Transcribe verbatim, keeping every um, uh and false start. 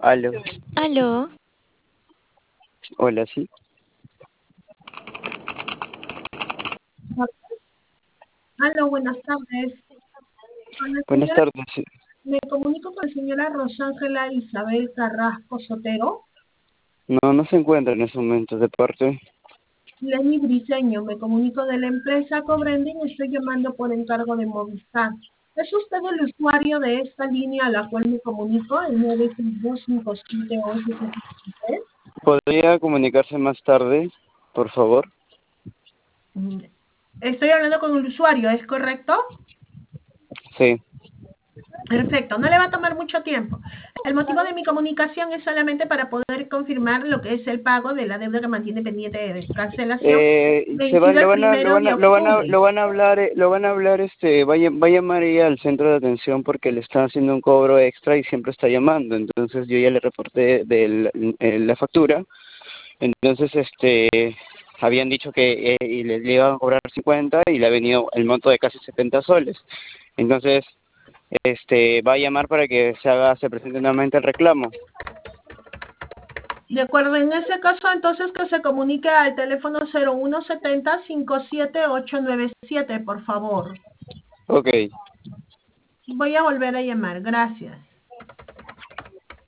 Aló, Aló, hola, sí. Aló, buenas tardes. Con la Buenas señora, tardes. Sí. me comunico con la señora Rosángela Isabel Carrasco Sotero. No, no se encuentra en ese momento de parte. Lenny Briceño, me comunico de la empresa Cobrending, estoy llamando por encargo de Movistar. ¿Es usted el usuario de esta línea a la cual me comunico, el nueve seis dos cinco siete once setenta y tres? ¿Podría comunicarse más tarde, por favor? Mm, Estoy hablando con el usuario, ¿es correcto? Sí. Perfecto, no le va a tomar mucho tiempo. El motivo de mi comunicación es solamente para poder confirmar lo que es el pago de la deuda que mantiene pendiente de cancelación Eh, se vencido van, el lo van a, lo primero van de a, lo van a, octubre. lo van a hablar, eh, lo van a hablar, este, va a, ll- va a llamar ella al centro de atención porque le están haciendo un cobro extra y siempre está llamando. Entonces yo ya le reporté de la factura. Entonces, este, habían dicho que eh, y le, le iban a cobrar cincuenta y le ha venido el monto de casi setenta soles. Entonces, este, va a llamar para que se haga, se presente nuevamente el reclamo. De acuerdo, en ese caso entonces que se comunique al teléfono cero uno setenta cinco siete ocho nueve siete, por favor. Ok. Voy a volver a llamar, gracias.